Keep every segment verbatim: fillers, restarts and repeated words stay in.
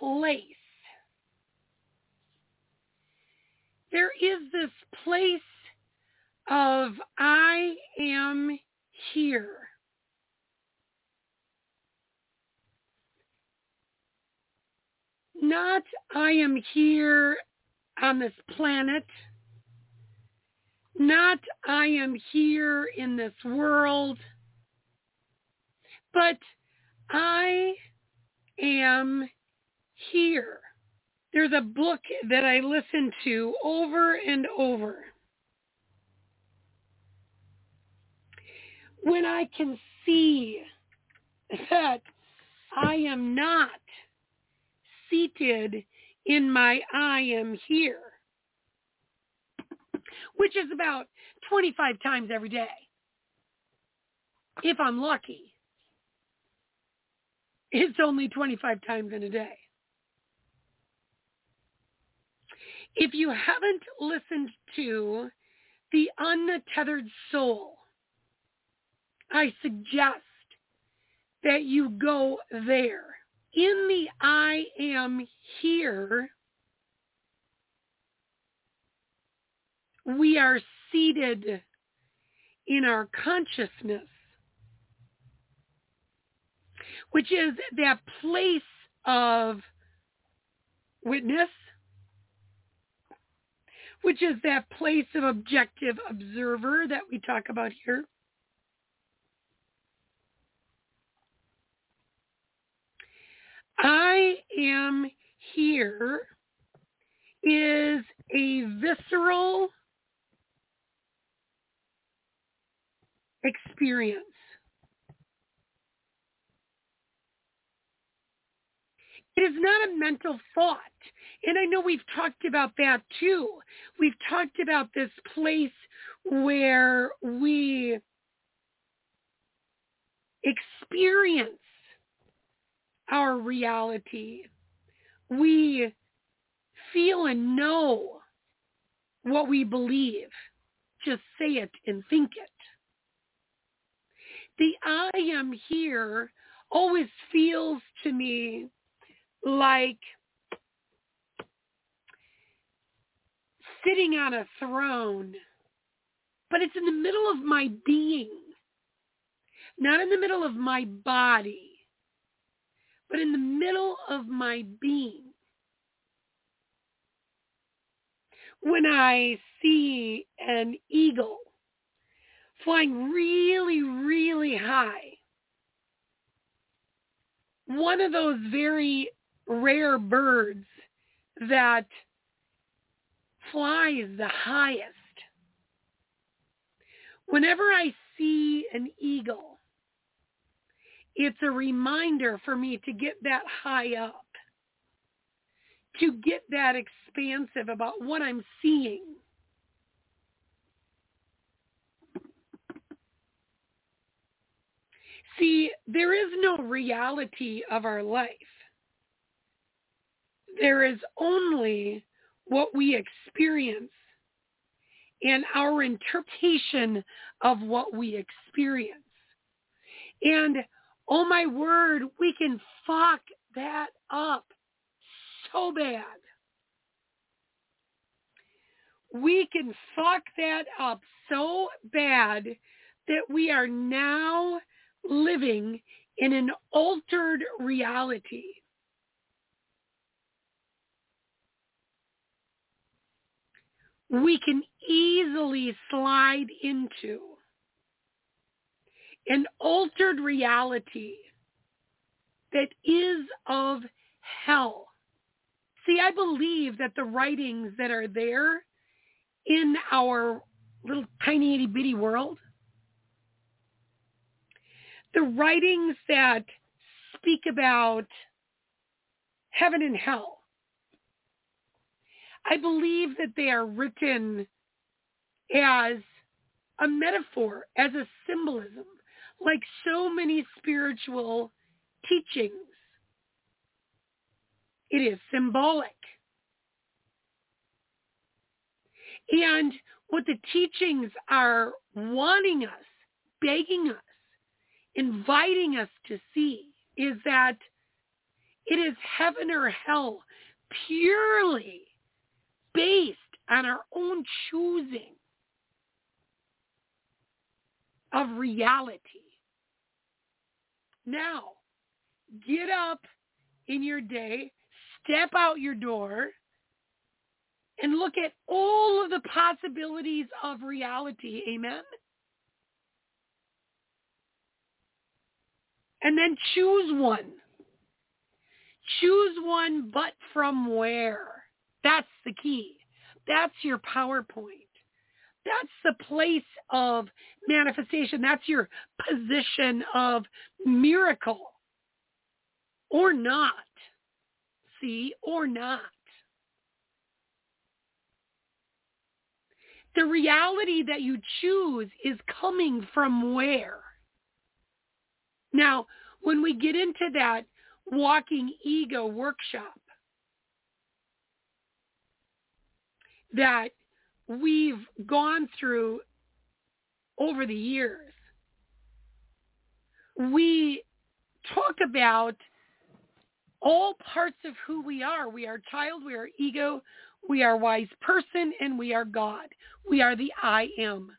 place. There is this place of I am here. Not I am here on this planet. Not I am here in this world. But I am here. There's a book that I listen to over and over. When I can see that I am not seated in my I am here, which is about twenty-five times every day, if I'm lucky. It's only twenty-five times in a day. If you haven't listened to The Untethered Soul, I suggest that you go there. In the I am here, we are seated in our consciousness, which is that place of witness, which is that place of objective observer that we talk about here. I am here is a visceral experience. It is not a mental thought. And I know we've talked about that too. We've talked about this place where we experience our reality. We feel and know what we believe. Just say it and think it. The I am here always feels to me like sitting on a throne, but it's in the middle of my being, not in the middle of my body, but in the middle of my being. When I see an eagle flying really, really high, one of those very rare birds that flies the highest. Whenever I see an eagle, it's a reminder for me to get that high up, to get that expansive about what I'm seeing. See, there is no reality of our life. There is only what we experience and our interpretation of what we experience. And, oh my word, we can fuck that up so bad. We can fuck that up so bad that we are now living in an altered reality. We can easily slide into an altered reality that is of hell. See, I believe that the writings that are there in our little tiny itty bitty world, the writings that speak about heaven and hell, I believe that they are written as a metaphor, as a symbolism, like so many spiritual teachings. It is symbolic. And what the teachings are wanting us, begging us, inviting us to see is that It is heaven or hell, purely based on our own choosing of reality. Now, get up in your day, step out your door, and look at all of the possibilities of reality. Amen? And then choose one. Choose one, but from where? That's the key. That's your PowerPoint. That's the place of manifestation. That's your position of miracle. Or not. See? Or not. The reality that you choose is coming from where? Now, when we get into that walking ego workshop that we've gone through over the years, we talk about all parts of who we are. We are child, we are ego, we are wise person, and we are God. We are the I am.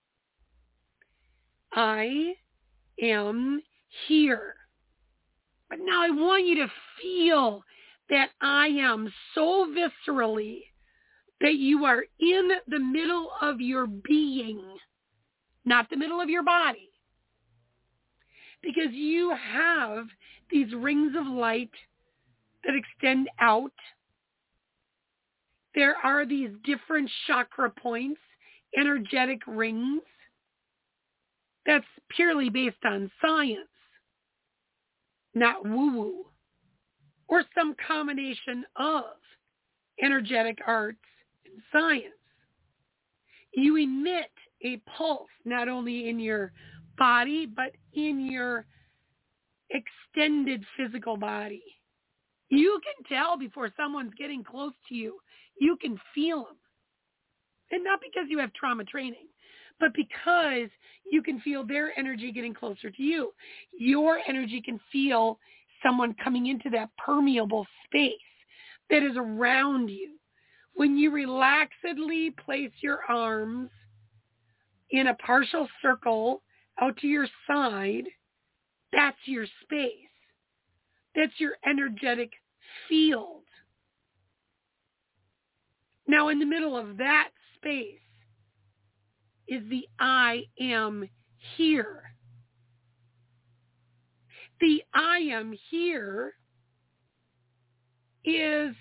I am here. But now I want you to feel that I am so viscerally that you are in the middle of your being, not the middle of your body. Because you have these rings of light that extend out. There are these different chakra points, energetic rings. That's purely based on science, not woo-woo, or some combination of energetic arts and science. You emit a pulse not only in your body, but in your extended physical body. You can tell before someone's getting close to you. You can feel them. And not because you have trauma training, but because you can feel their energy getting closer to you. Your energy can feel someone coming into that permeable space that is around you. When you relaxedly place your arms in a partial circle out to your side, that's your space. That's your energetic field. Now, in the middle of that space is the I am here. The I am here is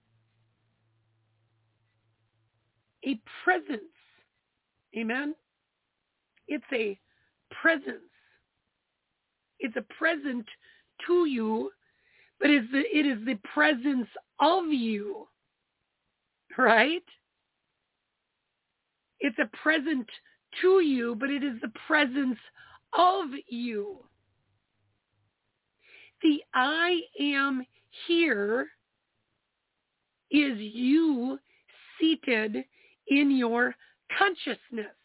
a presence. Amen? It's a presence. It's a present to you, but it's the, it is the presence of you. Right? It's a present to you, but it is the presence of you. The I am here is you seated in your consciousness.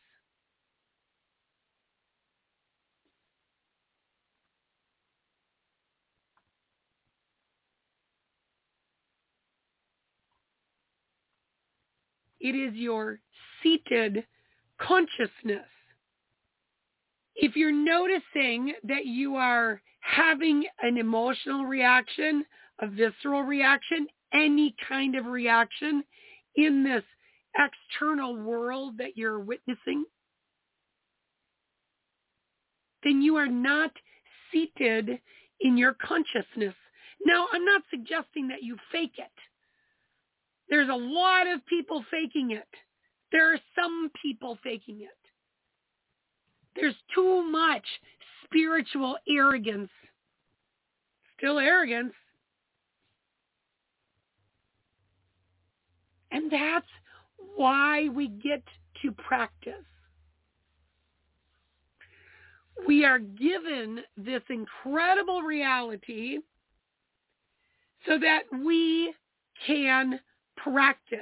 It is your seated consciousness. If you're noticing that you are having an emotional reaction, a visceral reaction, any kind of reaction in this external world that you're witnessing, then you are not seated in your consciousness. Now, I'm not suggesting that you fake it. There's a lot of people faking it. There are some people faking it. There's too much spiritual arrogance. Still arrogance. And that's why we get to practice. We are given this incredible reality so that we can practice.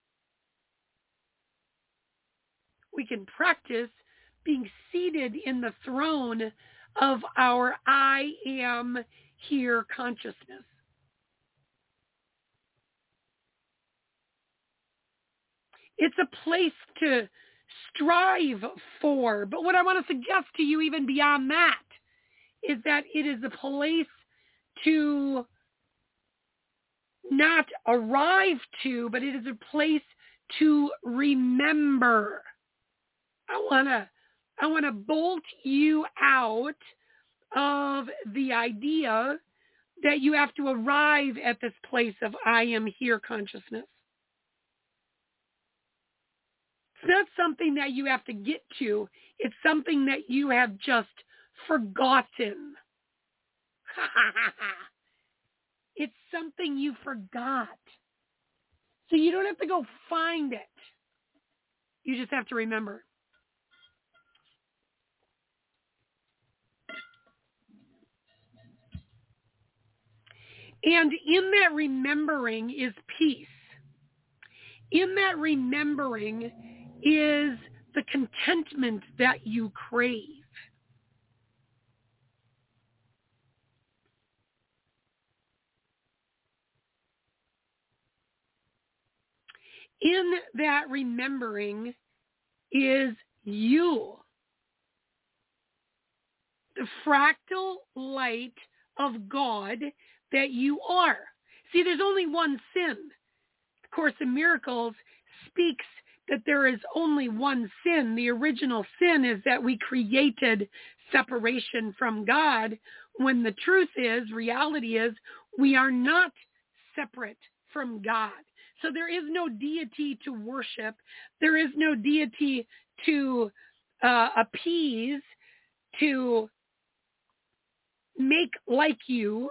We can practice being seated in the throne of our I am here consciousness. It's a place to strive for. But what I want to suggest to you, even beyond that, is that it is a place to not arrive to, but it is a place to remember. I want to I want to bolt you out of the idea that you have to arrive at this place of I am here consciousness. It's not something that you have to get to. It's something that you have just forgotten. It's something you forgot. So you don't have to go find it. You just have to remember. And in that remembering is peace. In that remembering is the contentment that you crave. In that remembering is you, the fractal light of God that you are. See, there's only one sin. The Course in Miracles speaks that there is only one sin. The original sin is that we created separation from God, when the truth is, reality is, we are not separate from God. So there is no deity to worship. There is no deity to uh, appease, to make like you,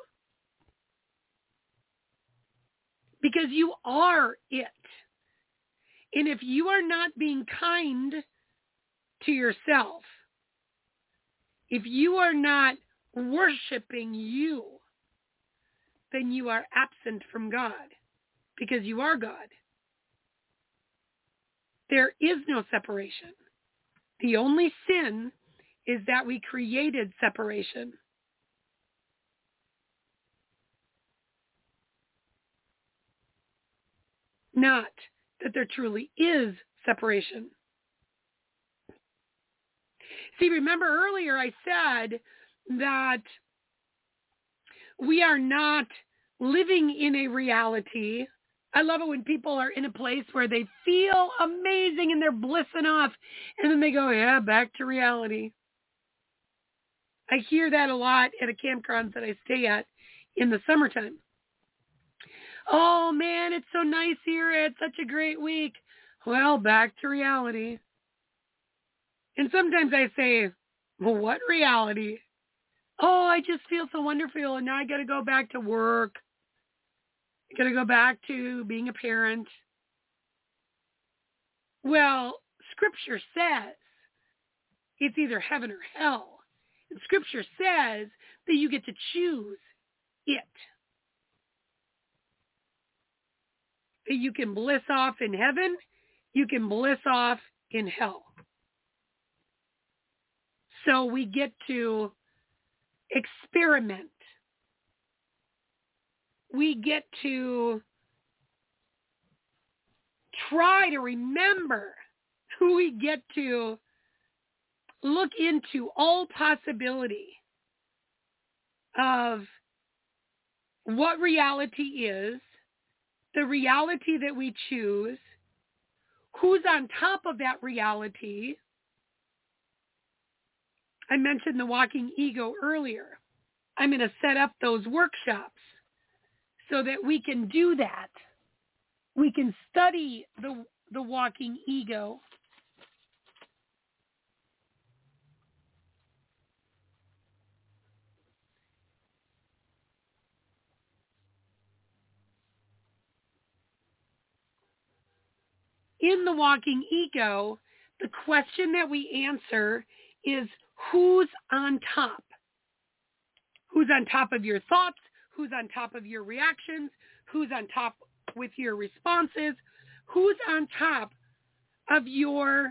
because you are it. And if you are not being kind to yourself, if you are not worshiping you, then you are absent from God, because you are God. There is no separation. The only sin is that we created separation. Not that there truly is separation. See, remember earlier I said that we are not living in a reality. I love it when people are in a place where they feel amazing and they're blissing off, and then they go, yeah, back to reality. I hear that a lot at a campground that I stay at in the summertime. Oh, man, it's so nice here. It's such a great week. Well, back to reality. And sometimes I say, well, what reality? Oh, I just feel so wonderful, and now I got to go back to work. I got to go back to being a parent. Well, Scripture says it's either heaven or hell. And Scripture says that you get to choose it. That you can bliss off in heaven, you can bliss off in hell. So we get to experiment. We get to try to remember. We get to look into all possibility of what reality is, the reality that we choose, who's on top of that reality. I mentioned the walking ego earlier. I'm going to set up those workshops so that we can do that. We can study the, the walking ego. In the walking ego, the question that we answer is, who's on top? Who's on top of your thoughts? Who's on top of your reactions? Who's on top with your responses? Who's on top of your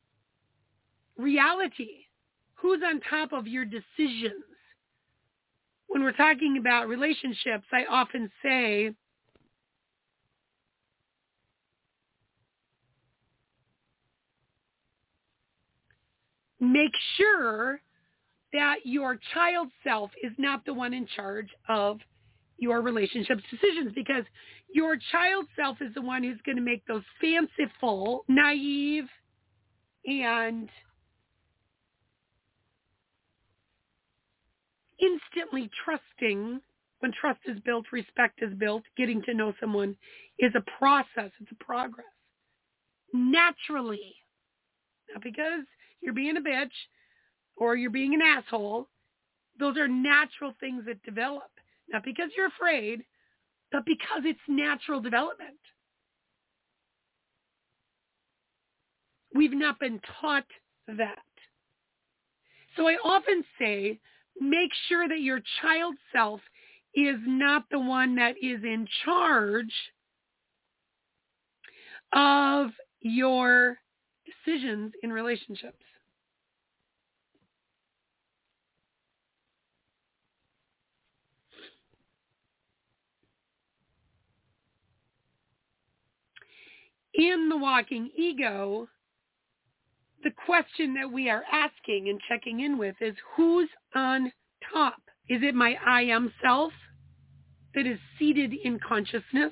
reality? Who's on top of your decisions? When we're talking about relationships, I often say, make sure that your child self is not the one in charge of your relationship's decisions, because your child self is the one who's going to make those fanciful, naive, and instantly trusting. When trust is built, respect is built, getting to know someone is a process, it's a progress. Naturally, not because you're being a bitch or you're being an asshole. Those are natural things that develop. Not because you're afraid, but because it's natural development. We've not been taught that. So I often say, make sure that your child self is not the one that is in charge of your decisions in relationships. In the Walking Ego, the question that we are asking and checking in with is, who's on top? Is it my I am self that is seated in consciousness?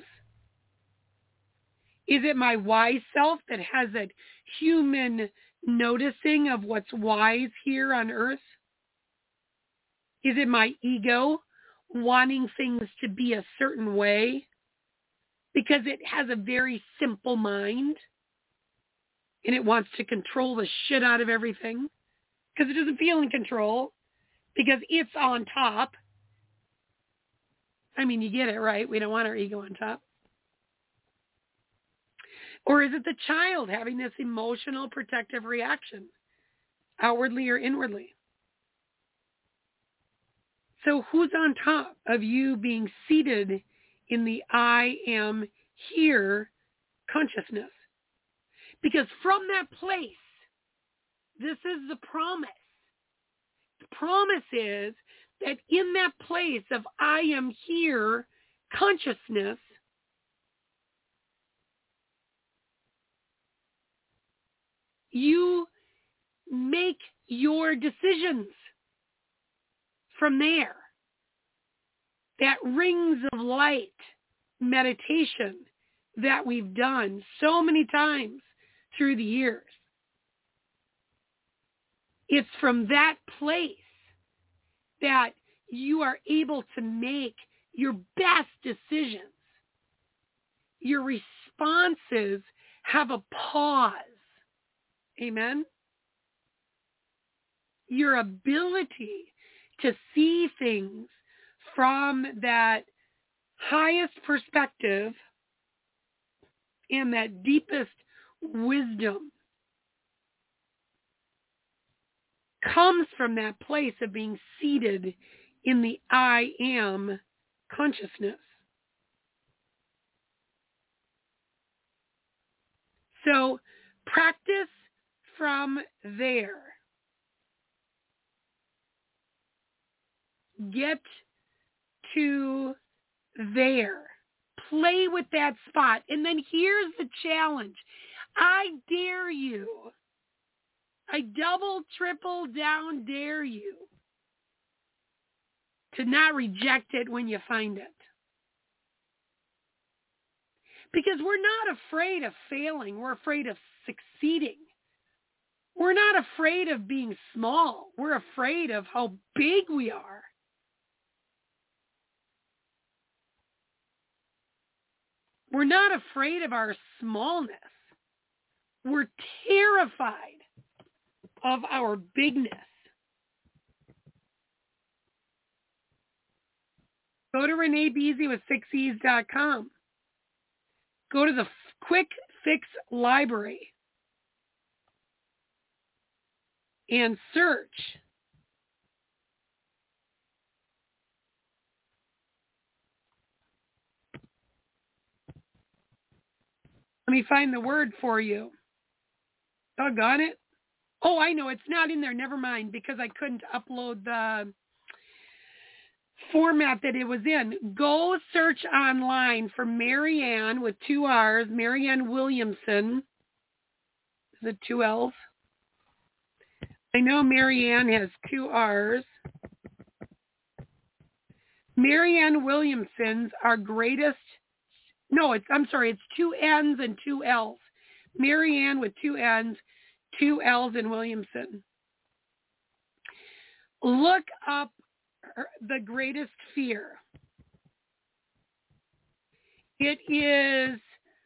Is it my wise self that has that human noticing of what's wise here on earth? Is it my ego wanting things to be a certain way because it has a very simple mind and it wants to control the shit out of everything because it doesn't feel in control because it's on top? I mean, you get it, right? We don't want our ego on top. Or is it the child having this emotional protective reaction, outwardly or inwardly? So who's on top of you being seated in the I am here consciousness? Because from that place, this is the promise. The promise is that in that place of I am here consciousness, you make your decisions from there. That rings of light meditation that we've done so many times through the years. It's from that place that you are able to make your best decisions. Your responses have a pause. Amen? Your ability to see things from that highest perspective and that deepest wisdom comes from that place of being seated in the I am consciousness. So practice from there. Get to there. Play with that spot. And then here's the challenge. I dare you. I double, triple down dare you to not reject it when you find it. Because we're not afraid of failing. We're afraid of succeeding. We're not afraid of being small. We're afraid of how big we are. We're not afraid of our smallness. We're terrified of our bigness. Go to Renee Beasy with six e's dot com. Go to the Quick Fix Library and search Let me find the word for you. Doggone it. Oh, I know. It's not in there. Never mind, because I couldn't upload the format that it was in. Go search online for Marianne with two R's, Marianne Williamson. Is it two L's? I know Marianne has two R's. Marianne Williamson's our greatest, no, it's, I'm sorry, it's two N's and two L's. Marianne with two N's, two L's in Williamson. Look up her, The Greatest Fear. It is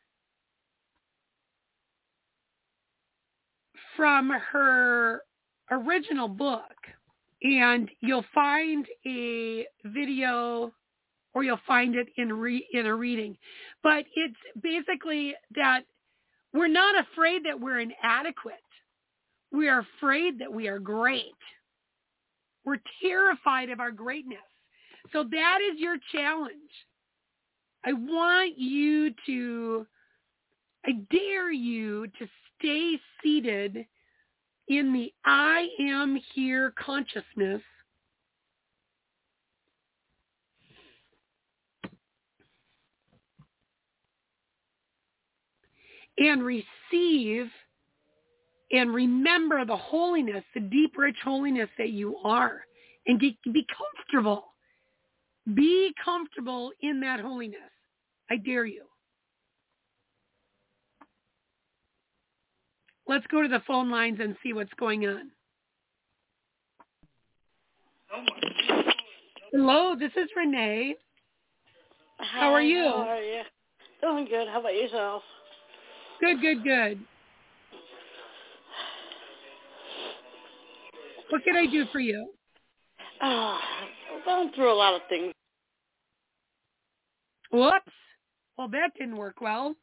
from her original book, and you'll find a video or you'll find it in re, in a reading. But it's basically that we're not afraid that we're inadequate. We are afraid that we are great. We're terrified of our greatness. So that is your challenge. I want you to, I dare you to stay seated in the I am here consciousness and receive and remember the holiness, the deep, rich holiness that you are, and get, be comfortable. Be comfortable in that holiness. I dare you. Let's go to the phone lines and see what's going on. Hello, this is Renee. Hi, how are you? How are you? Doing good. How about yourself? Good, good, good. What can I do for you? Oh, I'm going through a lot of things. Whoops. Well, that didn't work well.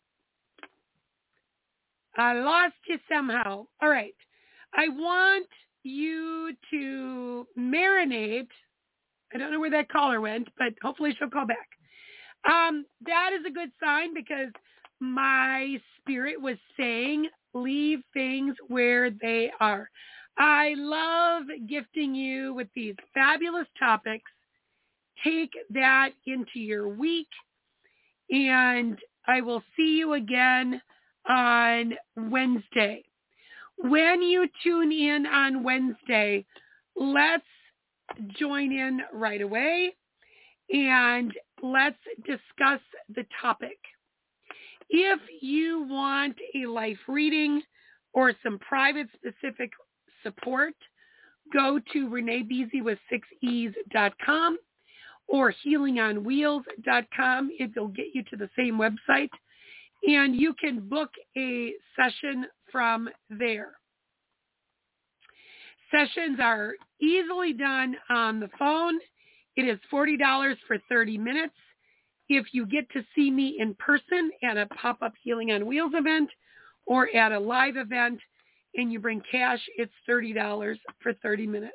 I lost you somehow. All right. I want you to marinate. I don't know where that caller went, but hopefully she'll call back. Um, that is a good sign because my spirit was saying, leave things where they are. I love gifting you with these fabulous topics. Take that into your week, and I will see you again on Wednesday. When you tune in on Wednesday, let's join in right away and let's discuss the topic. If you want a life reading or some private specific support, go to renee beasy with six e's dot com or healing on wheels dot com. It'll get you to the same website, and you can book a session from there. Sessions are easily done on the phone. It is forty dollars for thirty minutes. If you get to see me in person at a pop-up Healing on Wheels event or at a live event and you bring cash, it's thirty dollars for thirty minutes.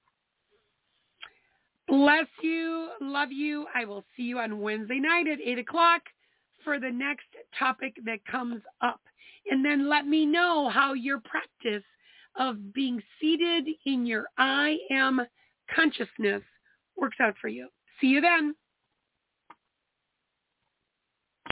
Bless you. Love you. I will see you on Wednesday night at eight o'clock for the next topic that comes up. And then let me know how your practice of being seated in your I am consciousness works out for you. See you then.